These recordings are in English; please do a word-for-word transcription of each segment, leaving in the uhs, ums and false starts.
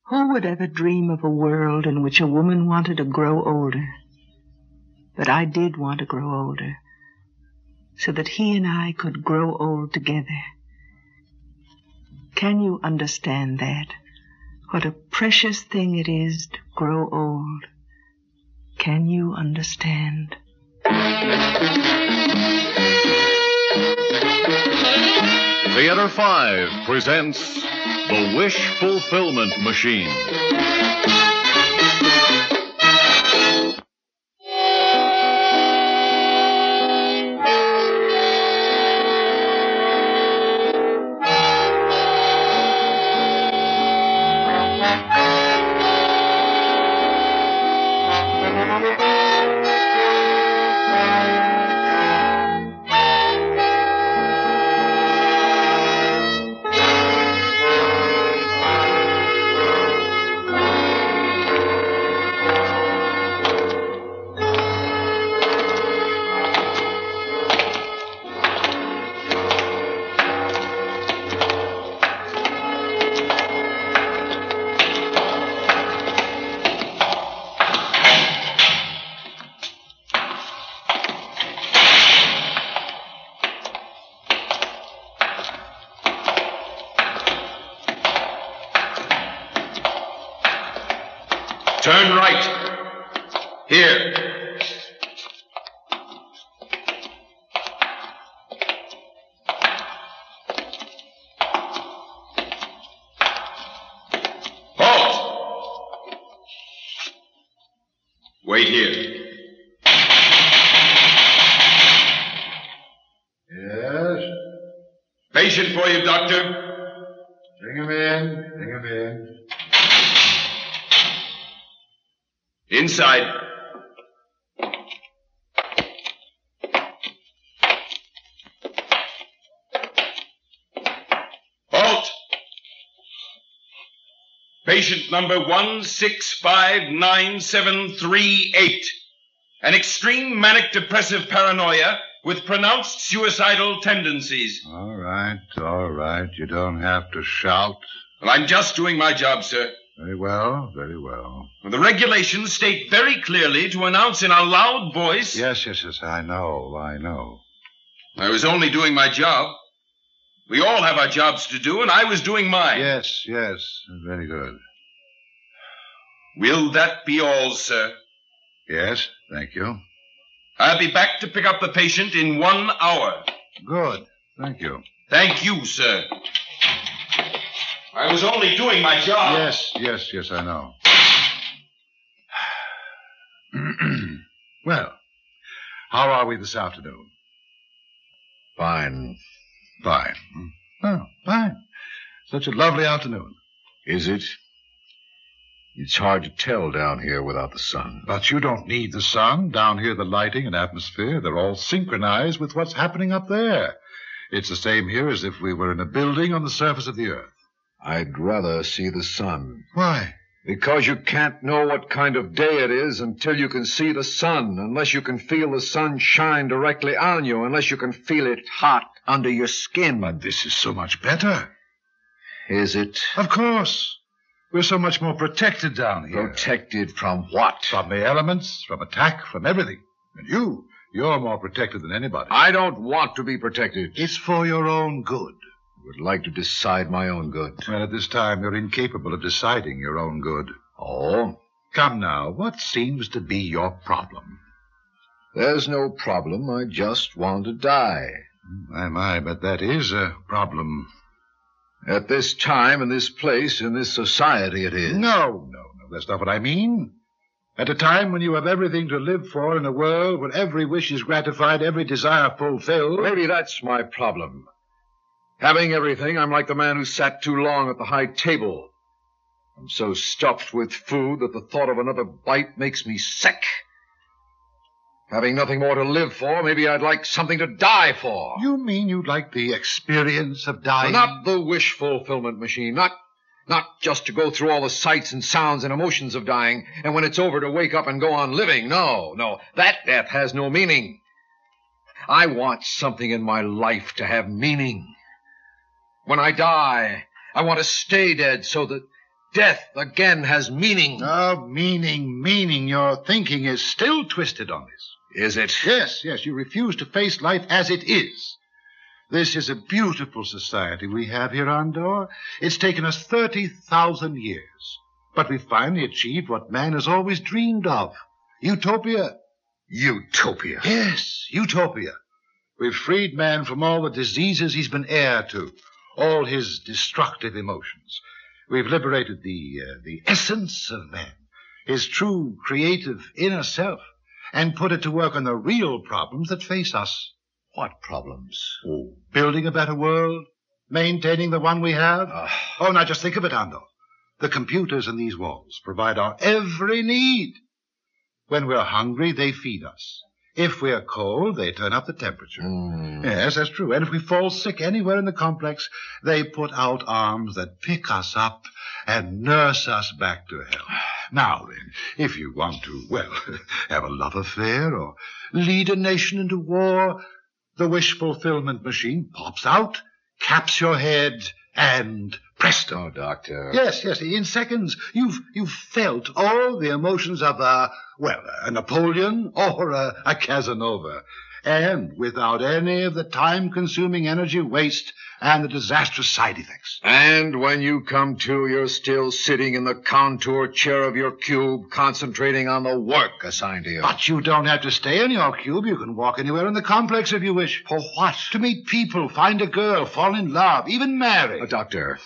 Who would ever dream of a world in which a woman wanted to grow older? But I did want to grow older, so that he and I could grow old together. Can you understand that? What a precious thing it is to grow old. Can you understand? Theater five presents The Wish Fulfillment Machine. Turn right. Here. Halt! Wait here. Yes? Patient for you, doctor. Bring him in. Bring him in. Inside. Halt! Patient number one six five nine seven three eight. An extreme manic depressive paranoia with pronounced suicidal tendencies. All right, all right. You don't have to shout. Well, I'm just doing my job, sir. Very well, very well. The regulations state very clearly to announce in a loud voice... Yes, yes, yes, I know, I know. I was only doing my job. We all have our jobs to do, and I was doing mine. Yes, yes, very good. Will that be all, sir? Yes, thank you. I'll be back to pick up the patient in one hour. Good, thank you. Thank you, sir. I was only doing my job. Yes, yes, yes, I know. Well, how are we this afternoon? Fine. Fine. Oh, fine. Such a lovely afternoon. Is it? It's hard to tell down here without the sun. But you don't need the sun. Down here, the lighting and atmosphere, they're all synchronized with what's happening up there. It's the same here as if we were in a building on the surface of the earth. I'd rather see the sun. Why? Because you can't know what kind of day it is until you can see the sun, unless you can feel the sun shine directly on you, unless you can feel it hot under your skin. But this is so much better. Is it? Of course. We're so much more protected down here. Protected from what? From the elements, from attack, from everything. And you, you're more protected than anybody. I don't want to be protected. It's for your own good. Would like to decide my own good. Well, at this time, you're incapable of deciding your own good. Oh? Come now, what seems to be your problem? There's no problem. I just want to die. My, my, but that is a problem. At this time, in this place, in this society, it is. No, no, no, that's not what I mean. At a time when you have everything to live for in a world where every wish is gratified, every desire fulfilled. Maybe that's my problem. Having everything, I'm like the man who sat too long at the high table. I'm so stuffed with food that the thought of another bite makes me sick. Having nothing more to live for, maybe I'd like something to die for. You mean you'd like the experience of dying? Well, not the wish fulfillment machine. Not, not just to go through all the sights and sounds and emotions of dying, and when it's over to wake up and go on living. No, no, that death has no meaning. I want something in my life to have meaning. When I die, I want to stay dead so that Death, again, has meaning. Oh, meaning, meaning. Your thinking is still twisted on this. Is it? Yes, yes, you refuse to face life as it is. This is a beautiful society we have here, Andor. It's taken us thirty thousand years. But we finally achieved what man has always dreamed of. Utopia. Utopia? Yes, utopia. We've freed man from all the diseases he's been heir to, all his destructive emotions. We've liberated the, uh, the essence of man, his true creative inner self, and put it to work on the real problems that face us. What problems? Oh, building a better world, maintaining the one we have. Uh, oh, now just think of it, Andor. The computers in these walls provide our every need. When we're hungry, they feed us. If we're cold, they turn up the temperature. Mm. Yes, that's true. And if we fall sick anywhere in the complex, they put out arms that pick us up and nurse us back to health. Now then, if you want to, well, have a love affair or lead a nation into war, the wish fulfillment machine pops out, caps your head, and presto. Oh, Doctor. Yes, yes. In seconds, you've you've felt all the emotions of a, well, a Napoleon or a, a Casanova. And without any of the time-consuming energy waste and the disastrous side effects. And when you come to, you're still sitting in the contour chair of your cube, concentrating on the work assigned to you. But you don't have to stay in your cube. You can walk anywhere in the complex if you wish. For what? To meet people, find a girl, fall in love, even marry. Uh, doctor,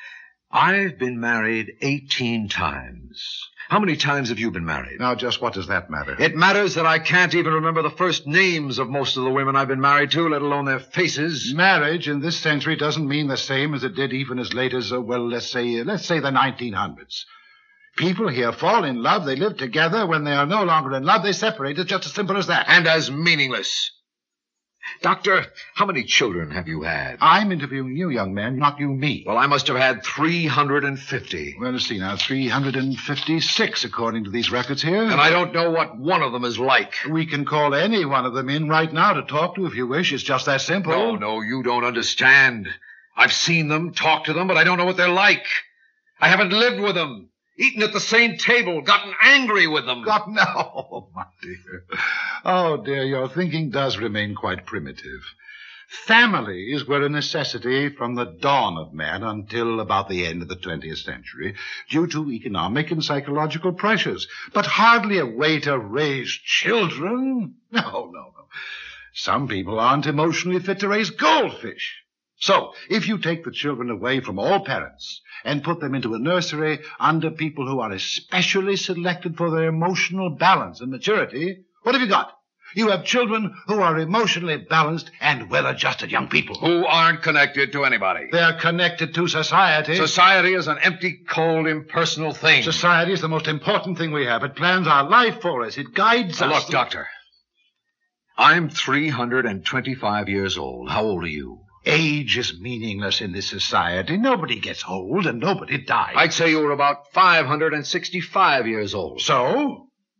I've been married eighteen times. How many times have you been married? Now, just what does that matter? It matters that I can't even remember the first names of most of the women I've been married to, let alone their faces. Marriage in this century doesn't mean the same as it did even as late as, uh, well, let's say, uh, let's say the nineteen hundreds. People here fall in love, they live together. When they are no longer in love, they separate. It's just as simple as that. And as meaningless. Doctor, how many children have you had? I'm interviewing you, young man, not you me. Well, I must have had three hundred fifty. Well, let's see now, three hundred fifty-six, according to these records here. And I don't know what one of them is like. We can call any one of them in right now to talk to if you wish. It's just that simple. No, no, you don't understand. I've seen them, talked to them, but I don't know what they're like. I haven't lived with them, eaten at the same table, gotten angry with them. God, no, oh, my dear. Oh, dear, your thinking does remain quite primitive. Families were a necessity from the dawn of man until about the end of the twentieth century, due to economic and psychological pressures, but hardly a way to raise children. No, no, no. Some people aren't emotionally fit to raise goldfish. So, if you take the children away from all parents and put them into a nursery under people who are especially selected for their emotional balance and maturity, what have you got? You have children who are emotionally balanced and well-adjusted young people. Who aren't connected to anybody. They're connected to society. Society is an empty, cold, impersonal thing. Society is the most important thing we have. It plans our life for us. It guides now us. Look, Doctor, I'm three hundred twenty-five years old. How old are you? Age is meaningless in this society. Nobody gets old and nobody dies. I'd say you were about five hundred sixty-five years old. So?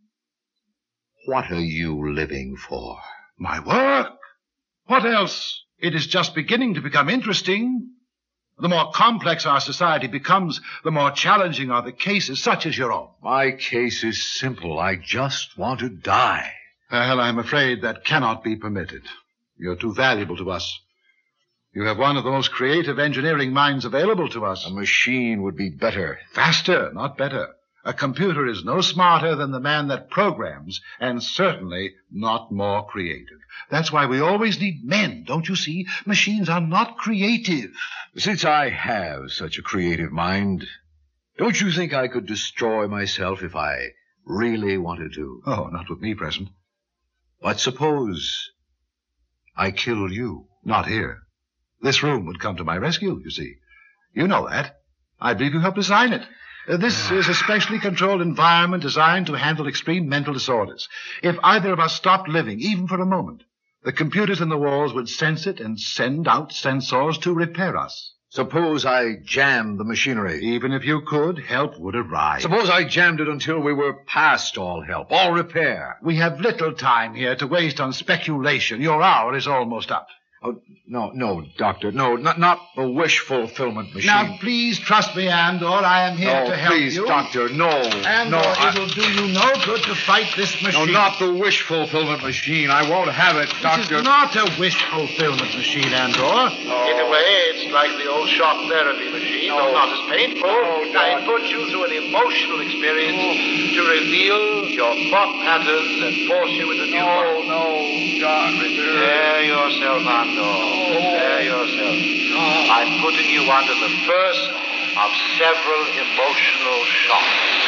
What are you living for? My work. What else? It is just beginning to become interesting. The more complex our society becomes, the more challenging are the cases, such as your own. My case is simple. I just want to die. Well, I'm afraid that cannot be permitted. You're too valuable to us. You have one of the most creative engineering minds available to us. A machine would be better. Faster, not better. A computer is no smarter than the man that programs, and certainly not more creative. That's why we always need men, don't you see? Machines are not creative. Since I have such a creative mind, don't you think I could destroy myself if I really wanted to? Oh, not with me present. But suppose I killed you. Not here. This room would come to my rescue, you see. You know that. I believe you helped design it. Uh, this is a specially controlled environment designed to handle extreme mental disorders. If either of us stopped living, even for a moment, the computers in the walls would sense it and send out sensors to repair us. Suppose I jammed the machinery. Even if you could, help would arrive. Suppose I jammed it until we were past all help, all repair. We have little time here to waste on speculation. Your hour is almost up. Oh, no, no, Doctor. No, not not the wish fulfillment machine. Now, please trust me, Andor. I am here no, to help please, you. Doctor, no. Andor, no, I... it will do you no good to fight this machine. No, not the wish fulfillment machine. I won't have it, Doctor. This is not a wish fulfillment machine, Andor. No. In a way, it's like the old shock therapy machine, No. but not as painful. No, Doc. I put you through an emotional experience to reveal your thought patterns and force you into new No, ones. no, Doctor. Spare yourself, Andor. Spare yourself. I'm putting you under the first of several emotional shocks.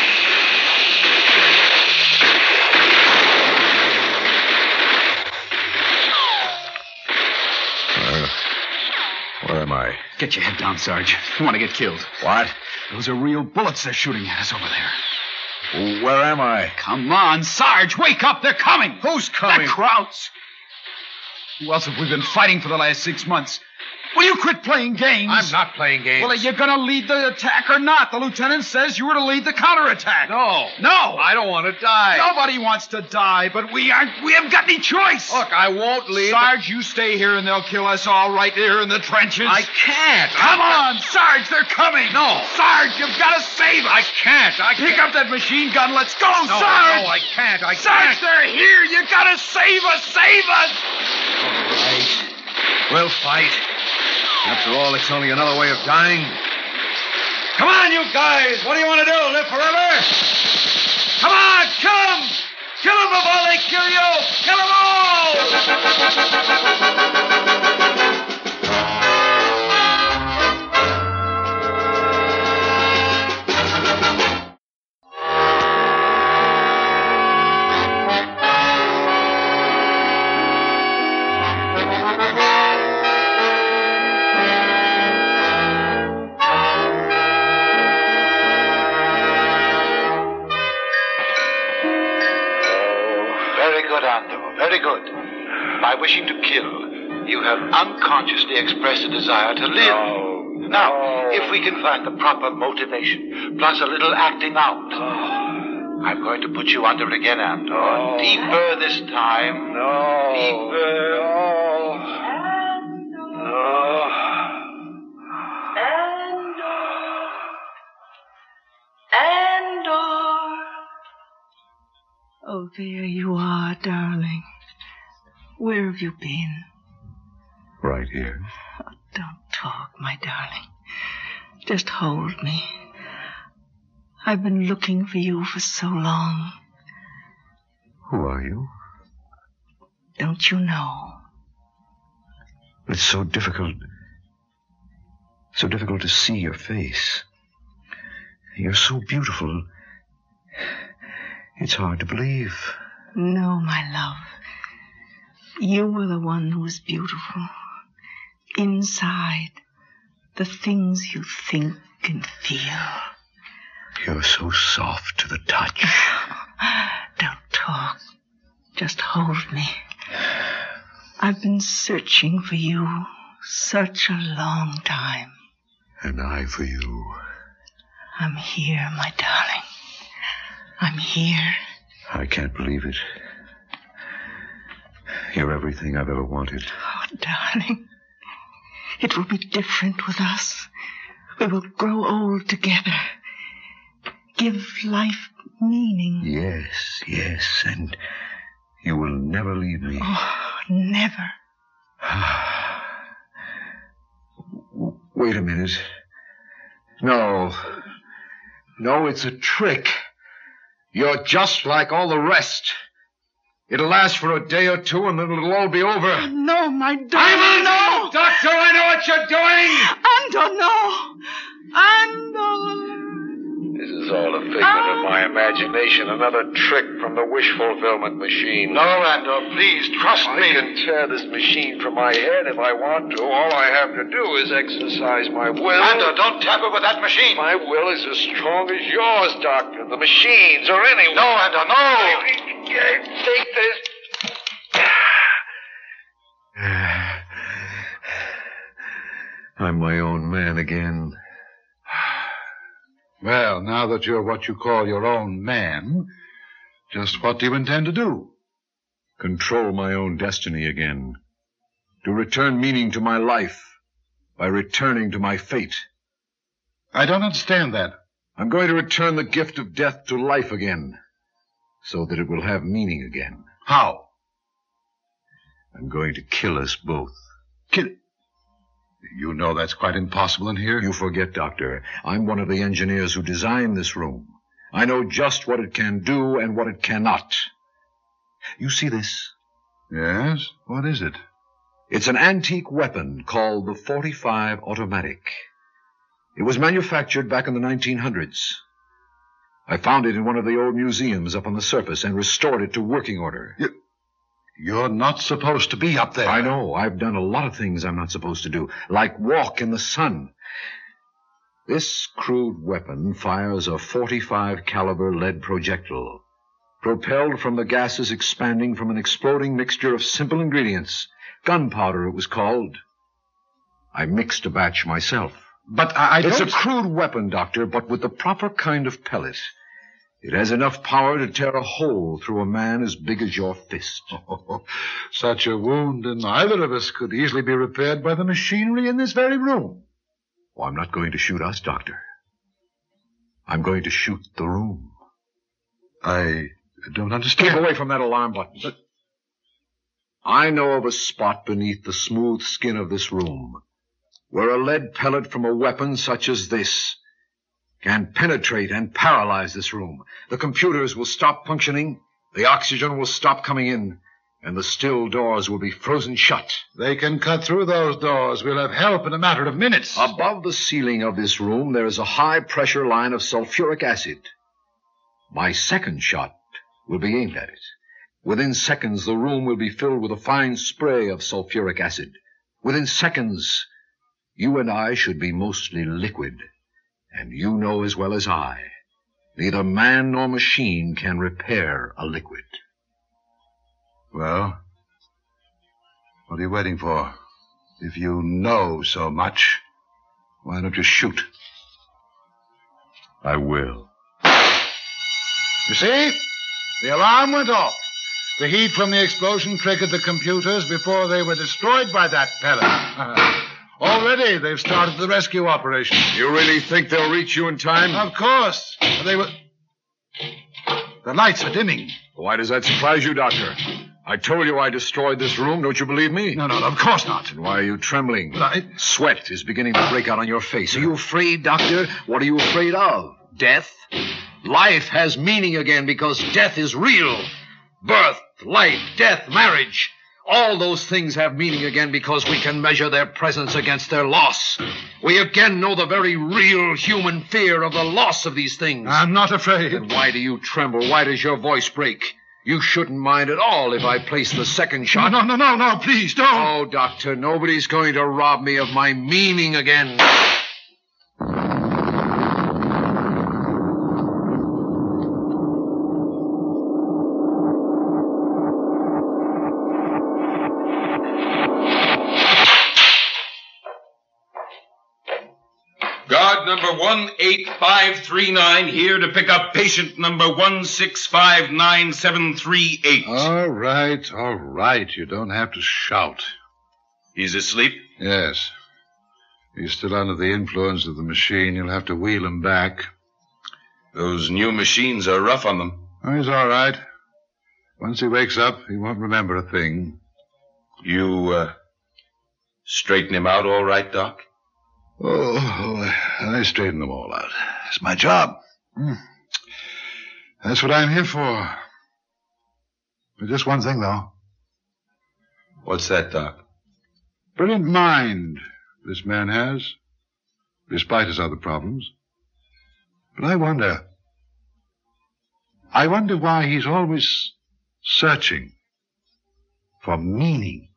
Where am I? Get your head down, Sarge. You want to get killed. What? Those are real bullets they're shooting at us over there. Where am I? Come on, Sarge, wake up. They're coming. Who's coming? The Krauts. Who else have we been fighting for the last six months? Will you quit playing games? I'm not playing games. Well, are you going to lead the attack or not? The lieutenant says you were to lead the counterattack. No. No. I don't want to die. Nobody wants to die, but we aren't. We haven't got any choice. Look, I won't leave. Sarge, you stay here and they'll kill us all right here in the trenches. I can't. Come I... on, Sarge, they're coming. No. Sarge, you've got to save us. I can't. I Pick can't. up that machine gun. Let's go, No, Sarge. no, I can't. I Sarge, can't. they're here. You got to save us. Save us. All right. We'll fight. After all, it's only another way of dying. Come on, you guys. What do you want to do? Live forever? Come on, kill them. Kill them before they kill you. Kill them Very good. By wishing to kill, you have unconsciously expressed a desire to live. No. Now, No. if we can find the proper motivation, plus a little acting out, I'm going to put you under again, Andor. No. Deeper this time. No. Deeper. No. No. Oh, there you are, darling. Where have you been? Right here. Oh, don't talk, my darling. Just hold me. I've been looking for you for so long. Who are you? Don't you know? It's so difficult. So difficult to see your face. You're so beautiful. It's hard to believe. No, my love. You were the one who was beautiful. Inside, the things you think and feel. You're so soft to the touch. Don't talk. Just hold me. I've been searching for you such a long time. And I for you. I'm here, my darling. I'm here. I can't believe it. You're everything I've ever wanted. Oh, darling. It will be different with us. We will grow old together. Give life meaning. Yes, yes, and you will never leave me. Oh, never. Wait a minute. No. No, it's a trick. You're just like all the rest. It'll last for a day or two, and then it'll all be over. Oh, no, my darling. I'm no. Doctor, I know what you're doing. Andor, no. Andor. This is all a figment of my imagination. Another trick from the wish fulfillment machine. No, Andor, please, trust I me. can tear this machine from my head if I want to. All I have to do is exercise my will. Andor, don't tamper with that machine. My will is as strong as yours, Doctor. The machines or anyone. No, Andor, no. Take this. I'm my own man again. Well, now that you're what you call your own man, just what do you intend to do? Control my own destiny again. To return meaning to my life by returning to my fate. I don't understand that. I'm going to return the gift of death to life again, so that it will have meaning again. How? I'm going to kill us both. Kill... You know that's quite impossible in here. You forget, Doctor. I'm one of the engineers who designed this room. I know just what it can do and what it cannot. You see this? Yes? What is it? It's an antique weapon called the forty-five automatic. It was manufactured back in the nineteen hundreds. I found it in one of the old museums up on the surface and restored it to working order. You, you're not supposed to be up there. I know. I've done a lot of things I'm not supposed to do, like walk in the sun. This crude weapon fires a forty-five caliber lead projectile, propelled from the gases expanding from an exploding mixture of simple ingredients. Gunpowder, it was called. I mixed a batch myself. But I, I don't... It's a crude weapon, Doctor, but with the proper kind of pellet. It has enough power to tear a hole through a man as big as your fist. Oh, such a wound in either of us could easily be repaired by the machinery in this very room. Oh, I'm not going to shoot us, Doctor. I'm going to shoot the room. I don't understand. Keep away from that alarm button. But I know of a spot beneath the smooth skin of this room where a lead pellet from a weapon such as this can penetrate and paralyze this room. The computers will stop functioning, the oxygen will stop coming in, and the still doors will be frozen shut. They can cut through those doors. We'll have help in a matter of minutes. Above the ceiling of this room, there is a high-pressure line of sulfuric acid. My second shot will be aimed at it. Within seconds, the room will be filled with a fine spray of sulfuric acid. Within seconds, you and I should be mostly liquid. And you know as well as I, neither man nor machine can repair a liquid. Well, what are you waiting for? If you know so much, why don't you shoot? I will. You see? The alarm went off. The heat from the explosion triggered the computers before they were destroyed by that pellet. Already, they've started the rescue operation. You really think they'll reach you in time? Of course. They were... The lights are dimming. Why does that surprise you, Doctor? I told you I destroyed this room. Don't you believe me? No, no, no, of course not. Then why are you trembling? But I... Sweat is beginning to break out on your face. Are you afraid, Doctor? What are you afraid of? Death? Life has meaning again because death is real. Birth, life, death, marriage. All those things have meaning again because we can measure their presence against their loss. We again know the very real human fear of the loss of these things. I'm not afraid. Then why do you tremble? Why does your voice break? You shouldn't mind at all if I place the second shot. No, no, no, no, no, please, don't. Oh, Doctor, nobody's going to rob me of my meaning again. Guard number one eight five three nine here to pick up patient number one six five nine seven three eight. All right, all right. You don't have to shout. He's asleep? Yes. He's still under the influence of the machine. You'll have to wheel him back. Those new machines are rough on them. Oh, he's all right. Once he wakes up, he won't remember a thing. You, uh, straighten him out all right, Doc? Oh, I straighten them all out. It's my job. That's what I'm here for. But just one thing, though. What's that, Doc? Brilliant mind this man has, despite his other problems. But I wonder... I wonder why he's always searching for meaning.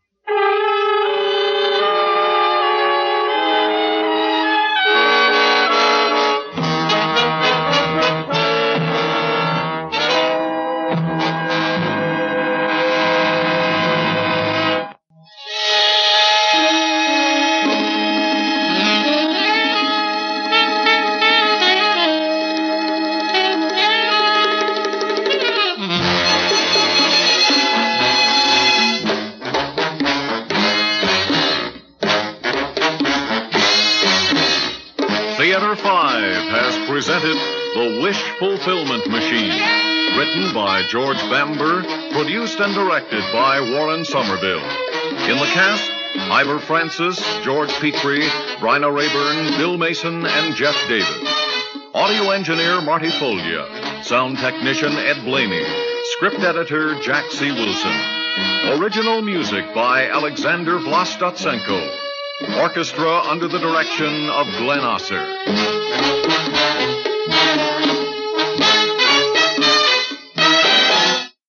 The Wish Fulfillment Machine. Written by George Bamber, produced and directed by Warren Somerville. In the cast, Ivor Francis, George Petrie, Bryna Rayburn, Bill Mason, and Jeff Davis. Audio engineer Marty Folgia. Sound technician Ed Blaney. Script editor Jack C. Wilson. Original music by Alexander Vlastotsenko. Orchestra under the direction of Glenn Osser.